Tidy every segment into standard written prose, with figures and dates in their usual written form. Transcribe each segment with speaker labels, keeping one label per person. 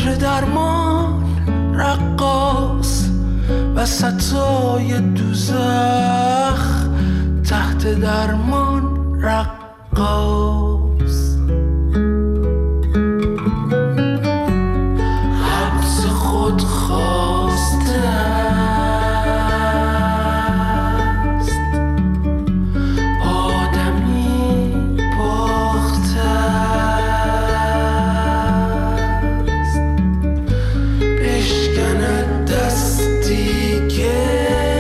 Speaker 1: قطر درمان رقاص وسطای دوزخ، تحت درمان رقاص. حبس خود خواسته است، آدمی باخته است، بشکند دستی که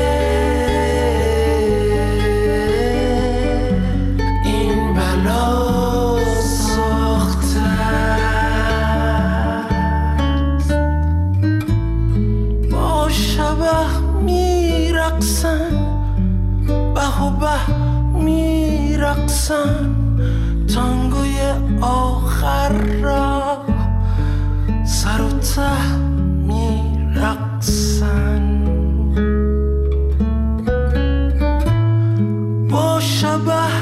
Speaker 1: این بلا ساخته است. با شبه میرقصن، به و به میرقصن، تانگوی آخر را سر و ته میرقصن. با شبه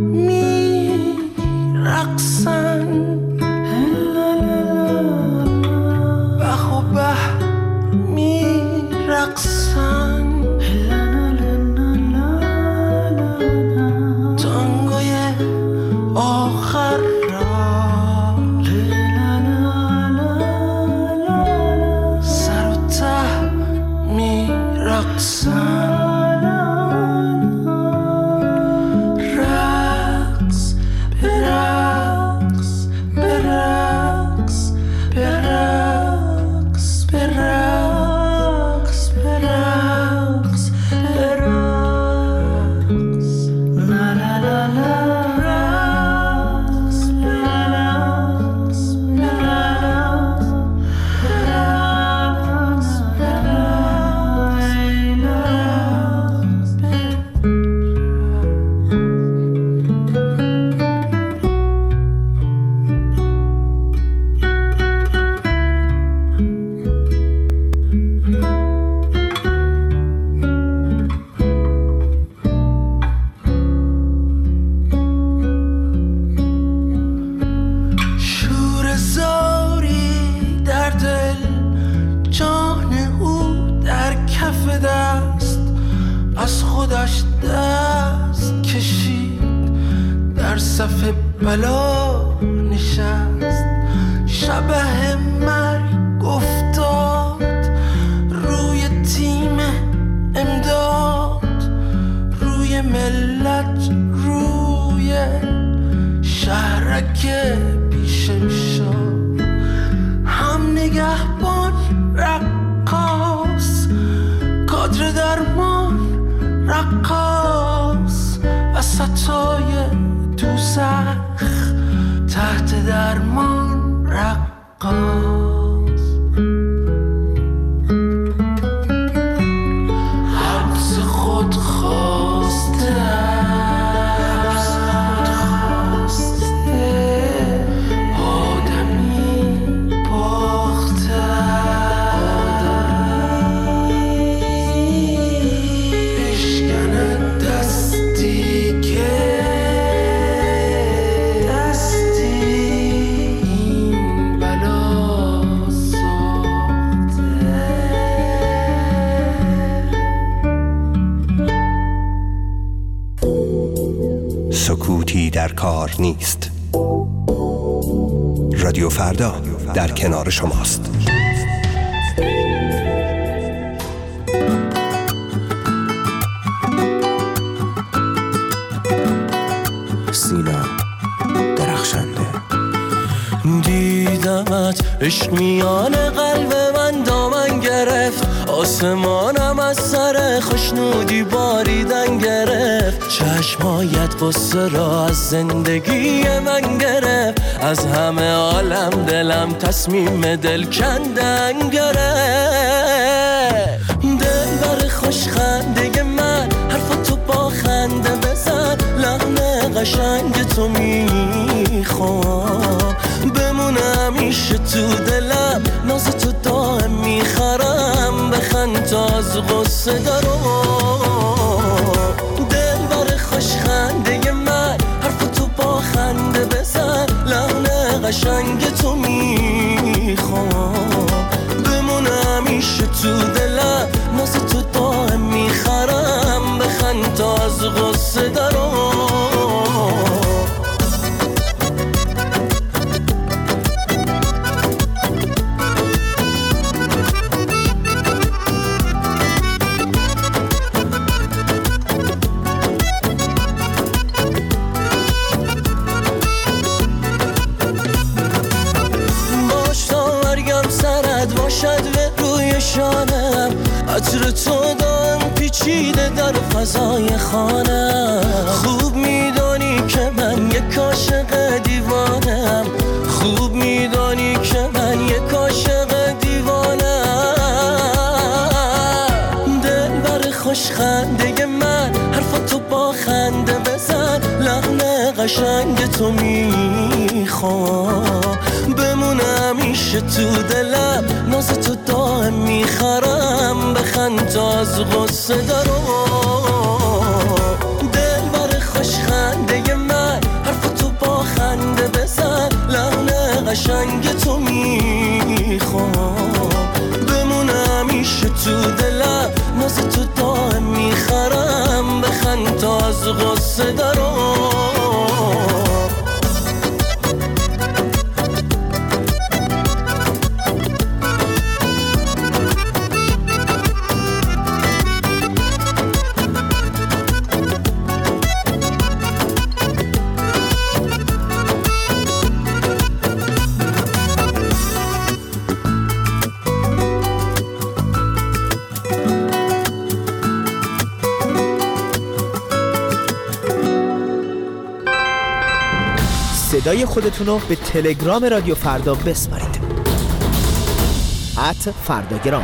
Speaker 1: میرقصن، به و به میرقصن، تانگوی آخر را سر و ته میرقصن. رقص برقص برقص برقص برقص برقص برقص لا لا لا لا. رقص برقص شور زاری در دل، جان او در کف دست، از خودش دست کشید، در صف بلا نشست. شبح مرگ افتاد روی تیم امداد، روی ملت، روی شهرک بیشمشاد. هم نگهبان رقاص، کادر درمان رقاص، وسطای دوزخ، تحت درمان رقاص. حبس خود خواسته است، آدمی باخته است، بشکند دستی که این بلا ساخته.
Speaker 2: سکوتی در کار نیست. رادیو فردا در کنار شماست.
Speaker 3: سینا درخشنده. دیدمت عشق میان قلب من دامن گرفت، آسمانم از سر خوشنودی باریدن گرفت. چشمایت قصه را از زندگی من گرفت، از همه عالم دلم تصمیم دل کندن گرفت. دل بر خوش خنده من، حرف تو با خنده بزن، لحن قشنگ تو میخوام بمونه همیشه تو دلم، ناز تو دائم میخرم، بخند تا از غصه دارم. دل بر خوش خنده من، حرف تو با خنده بزن، لحن قشنگ تو میخوام بمونه همیشه تو دلم ناز تو دائم میخرم بخند تا از غصه درام عطر تو دائم پیچیده در فضای خانم خوب میدانی که من یک عاشق دیوانم خوب میدانی که من یک عاشق دیوانم دلبر خوشخنده من حرفاتو با خنده بزن لحن قشنگ تو میخوام بمونه همیشه تو دلم ناز تو دائم میخرم بخند تا از غصه درام دلبر خوشخنده من حرف تو با خنده بزن لحن قشنگ تو میخوام بمونه همیشه تو دلم ناز تو دائم میخرم بخند تا از غصه درام
Speaker 4: صدای خودتونو به تلگرام رادیو فردا بسپارید @فرداگرام.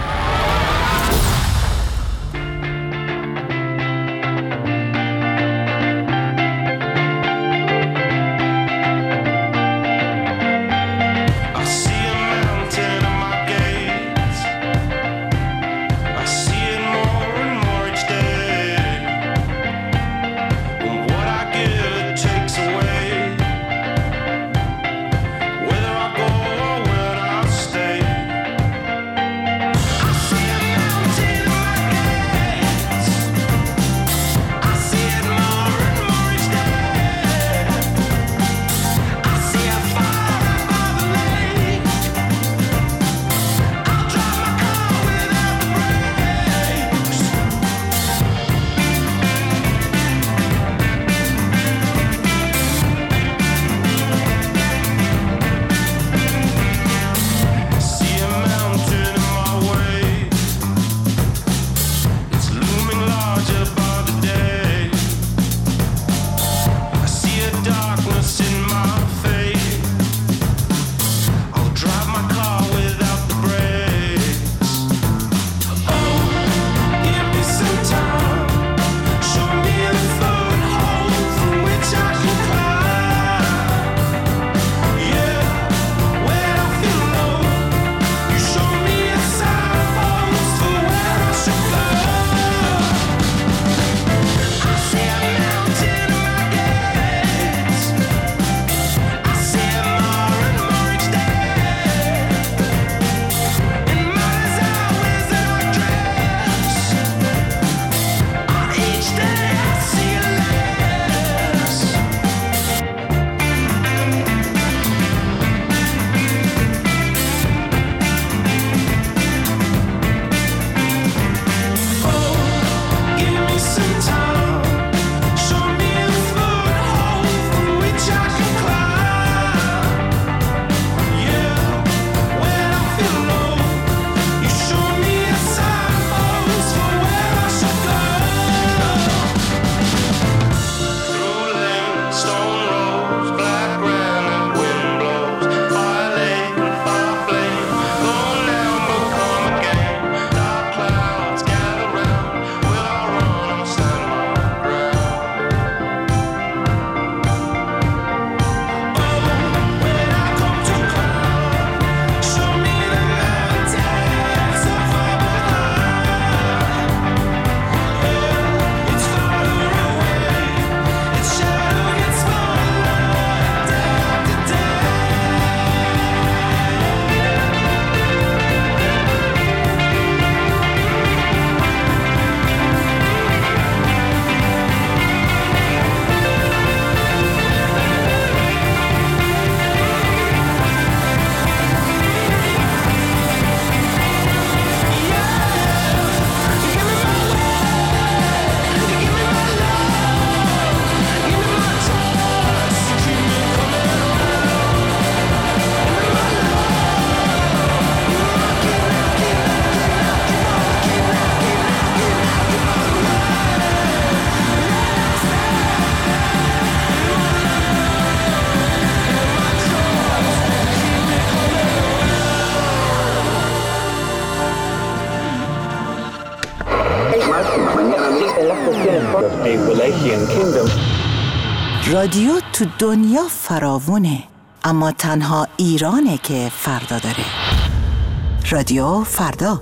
Speaker 5: رادیو تو دنیا فراوونه، اما تنها ایرانه که فردا داره. رادیو فردا.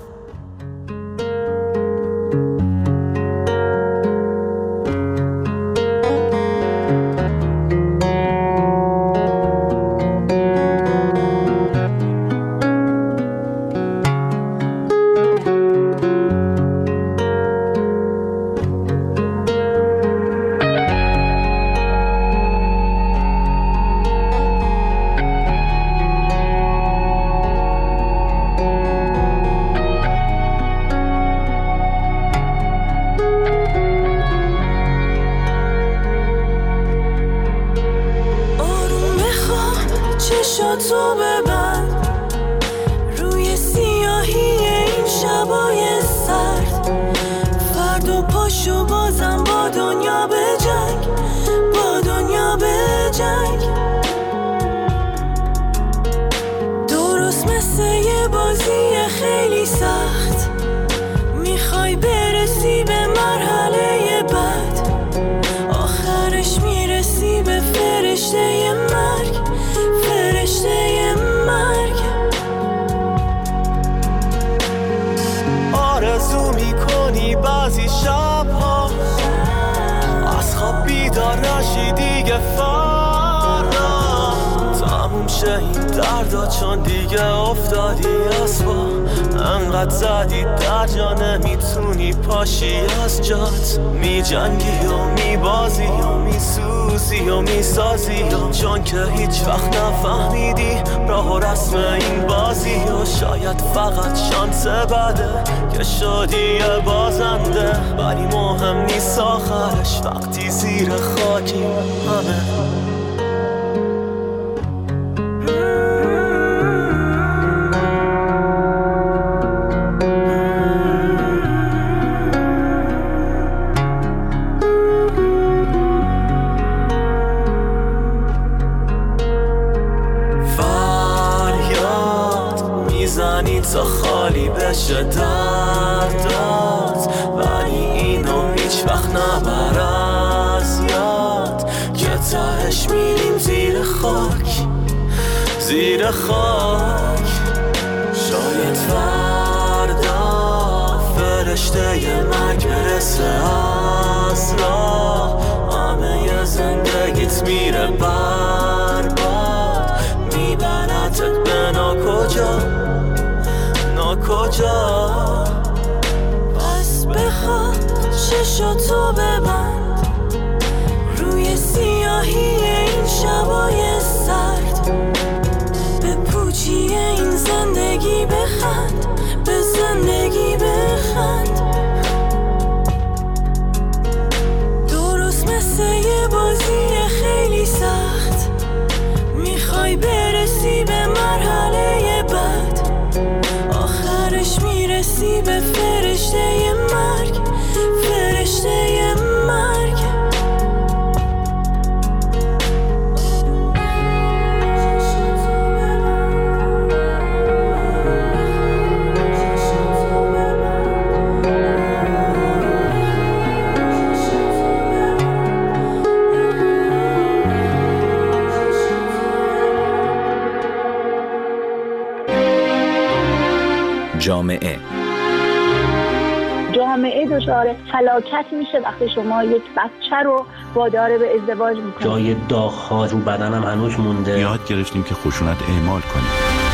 Speaker 6: تو ببند روی سیاهی این شبای سرد، فردا پاشو بازم با دنیا به جنگ، با دنیا به جنگ. درست مثل یه بازی خیلی سخت، میخوای برسی به مرحله بعد، آخرش میرسی به فرشته مرگ، فرشته مرگ.
Speaker 3: آرزو میکنی بعضی شبها از خواب بیدار نشی دیگه، فردا تموم شه این دردا، چون دیگه افتادی از پا، انقدر زدی در جا نمیتونی پاشی از جات، میجنگی و میبازی و میسوزی و میسازی، چون که هیچ وقت نفهمیدی راه و رسم این بازی، و شاید فقط شانس بده که شدی یه بازنده، ولی مهم نیست آخرش وقتی زیر خاکی همه. میزنی تا خالی بشه دردات، ولی اینو هیچ وقت نبر از یاد، که تهش میریم زیر خاک، زیر خاک. شاید فردا فرشته ی مرگ برسه از راه، همه زندگیت میره برباد، میبرتت به ناکجا، ناکجا. پس بخواه چشاتو ببند روی سیاهی این شبای سرد، به پوچی این زندگی بخند، به زندگی بخند. درست مثل یه بازی خیلی سخت، میخوای برسی به مرحله بعد، آخرش میرسی به فرشته مرگ، فرشته مرگ.
Speaker 7: جامعه دچار فلاکت میشه وقتی شما یک بچه رو وادار به ازدواج میکنید.
Speaker 8: جای داغ‌ها رو بدنم هنوز مونده.
Speaker 9: یاد گرفتیم که خشونت اعمال کنیم.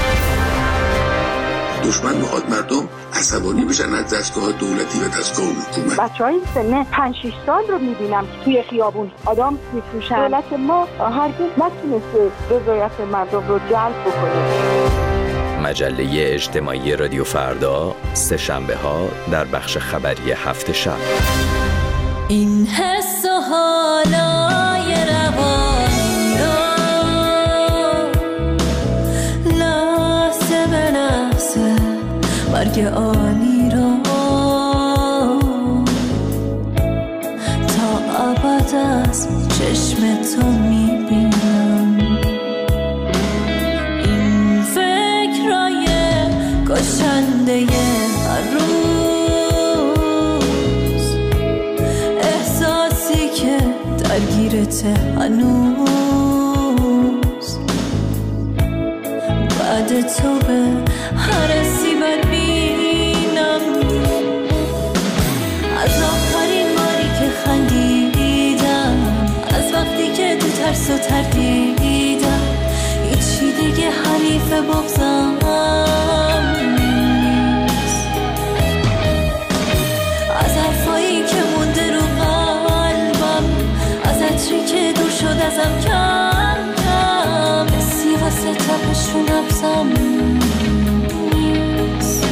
Speaker 10: دشمن میخواد مردم عصبانی بشن از دستگاه دولتی و دستگاه حکومت.
Speaker 7: بچهای سن 5-6 سال رو میبینم که توی خیابون آدم میفروشن. دولت ما هرگز نتونسته رضایت مردم رو جلب بکنه.
Speaker 11: مجله اجتماعی رادیو فردا، سه شنبه ها در بخش خبری هفت شب.
Speaker 6: این حس و حالای روانی را لحظه به لحظه مرگ آنی را تا ابد از چشم تو میبینم. این فکرای کشنده هر روز، احساسی که درگیر یادته هنوز بعد تو به هر سیبت بینم از آخرین باری که خندیدم از وقتی که تو ترس و تردیدم هیچی دیگه حریف بغضم نیست از حرفایی که مونده رو قلبم از عطری که دور شد ازم کم کم سی واسه تپش رو نبزم نیست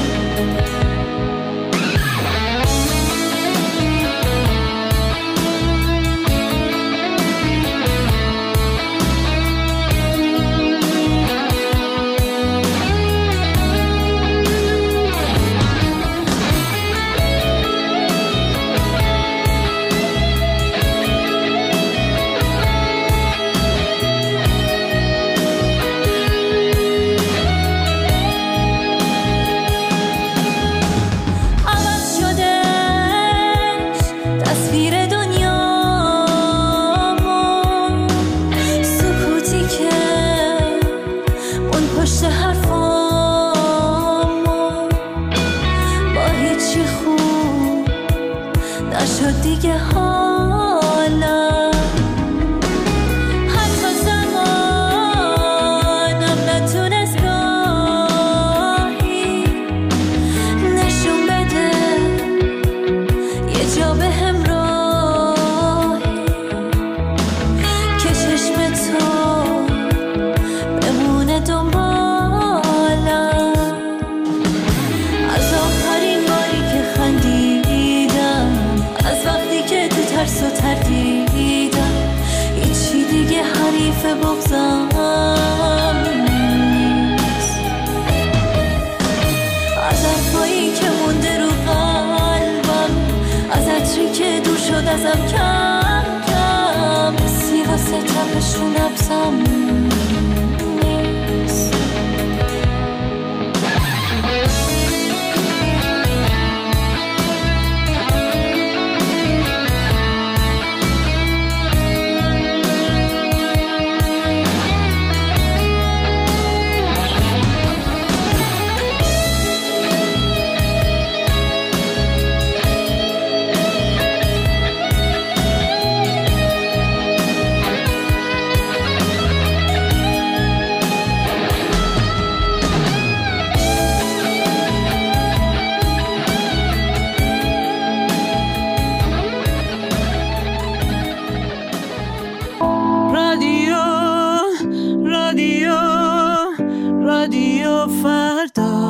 Speaker 6: ازم کم کم سی واسه تپش رو نبزم نیست رادیو فردا.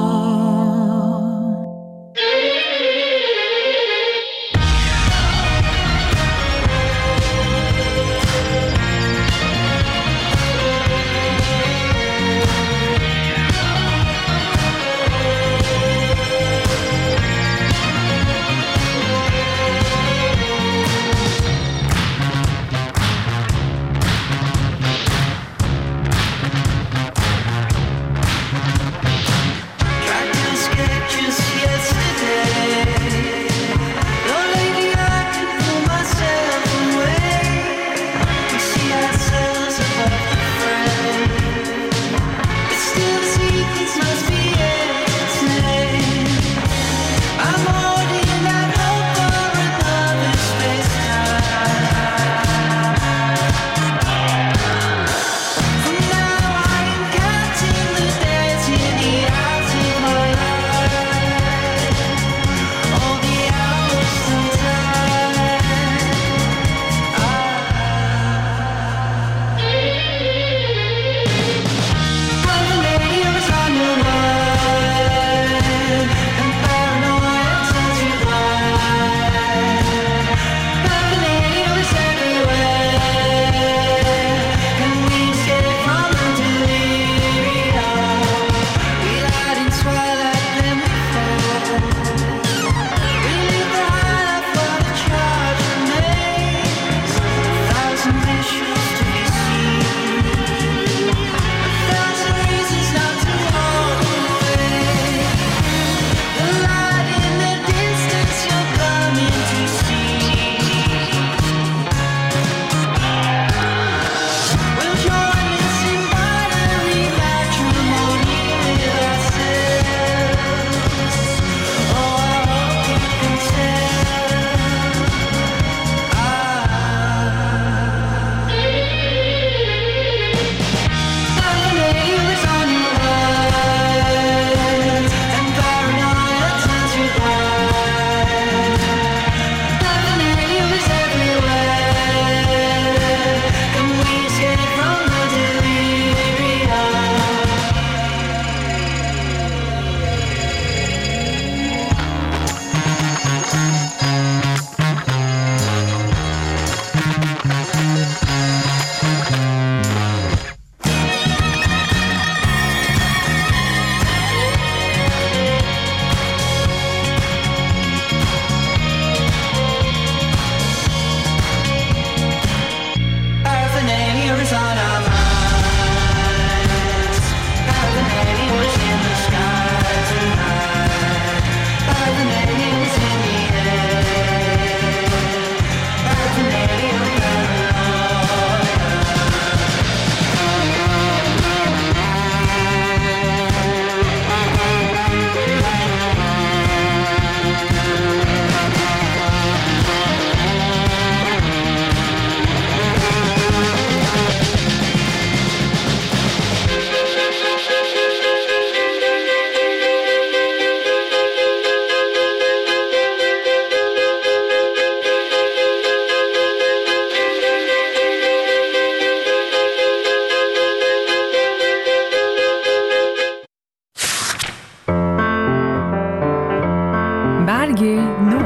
Speaker 12: برگ نو.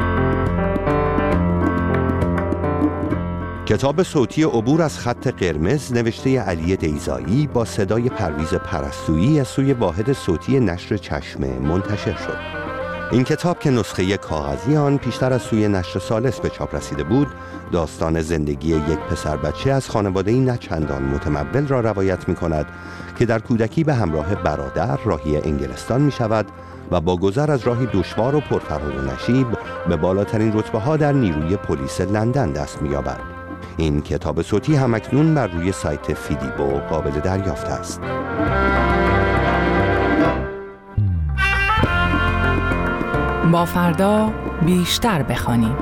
Speaker 2: کتاب صوتی عبور از خط قرمز نوشته علی دیزایی با صدای پرویز پرستویی از سوی واحد صوتی نشر چشمه منتشر شد. این کتاب که نسخه کاغذی آن پیشتر از سوی نشر ثالث به چاپ رسیده بود، داستان زندگی یک پسر بچه از خانواده‌ای نه چندان متمول را روایت می‌کند که در کودکی به همراه برادر راهی انگلستان می‌شود و با گذر از راهی دشوار و پرفراز و نشیب به بالاترین رتبه‌ها در نیروی پلیس لندن دست می‌یابد. این کتاب صوتی همکنون بر روی سایت فیدیبو قابل دریافت است.
Speaker 12: با فردا بیشتر بخوانیم.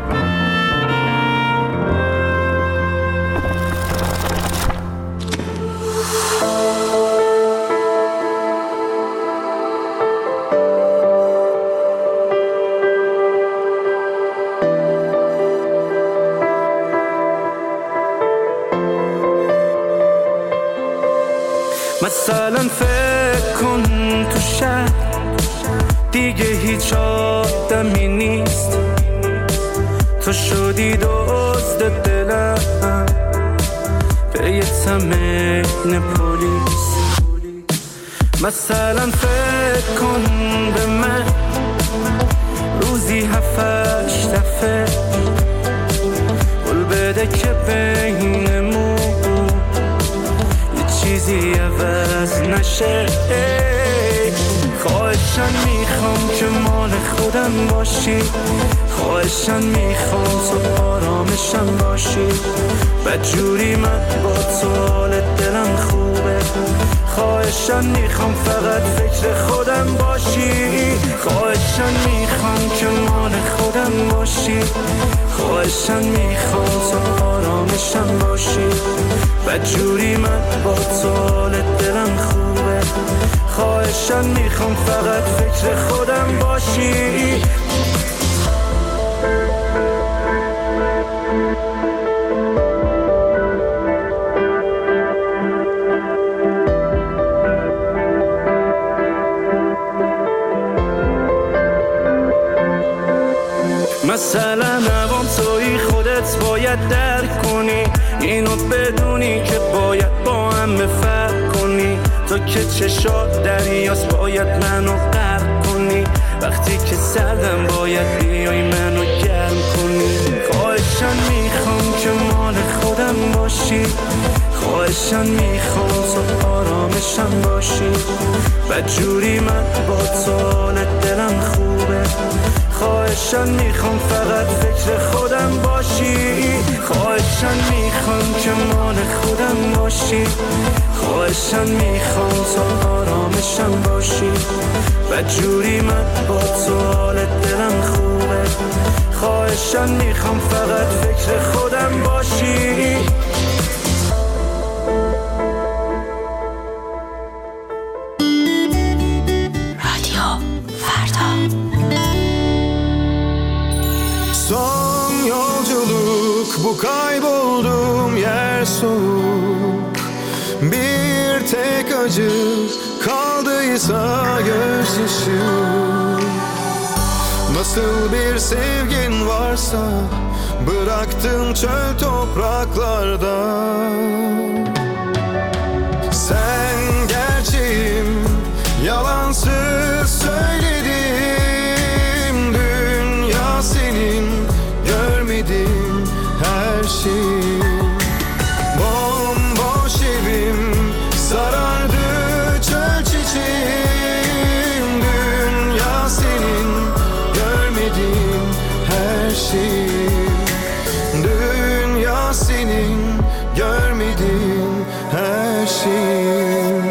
Speaker 3: مثلا فکر کن تو شهر دیگه هیچ آدمی نیست، تو شدی دزد دلم به یه تمرین پلیس. مثلا فکر کن به من روزی 7-8 دفعه قول بده که بینمون چیزی عوض نشه. خواهشن میخوام که مال خودم باشی، خواهشن میخوام تو آرامشم باشی، بدجوری من با تو حال دلم خوبه. خواهشن میخوام فقط فکر خودم باشی، خواهشن میخوام که مال خودم باشی، خواهشن میخوام تو آرامشم باشی، بدجوری من با تو حال دلم خوبه. خواهشن میخوام فقط فکر خودم باشی. مثلا نوام توی خودت باید درک کنی، اینو بدونی که باید با هم فرق کنی. تو که چشات دریاست باید منو غرق کنی، وقتی که سردم باید بیای منو گرم کنی. خواهشن میخوام که مال خودم باشی، خواهشن میخوام تو آرامشم باشی، بدجوری من با تو حال دلم خوبه. خواهشن میخوام فقط فکر خودم باشی، خواهشن میخوام که مال خودم باشی، خواهشن میخوام تو آرامشم باشی، بدجوری من با تو حال دلم خوبه. خواهشن میخوام فقط فکر خودم باشی.
Speaker 13: Son yolculuk bu kaybolduğum yer soğuk, bir tek acı kaldıysa gözyaşı. Nasıl bir sevgin varsa bıraktın çöl topraklarda. Sen gerçeğim, yalansız söyledim, dünya senin görmedim her şeyim. Bomboş evim sarardı çöl çiçeğim, dünya senin görmedim her şeyim, dünya senin görmedim her şeyim.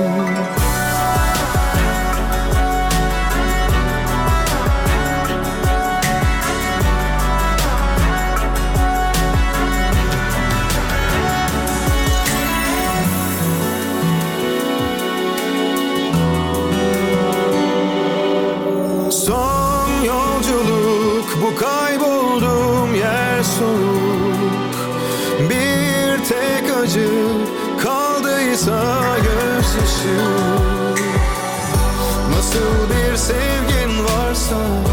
Speaker 13: Kaybolduğum yer soğuk, bir tek acı kaldıysa gözyaşı. Nasıl bir sevgin varsa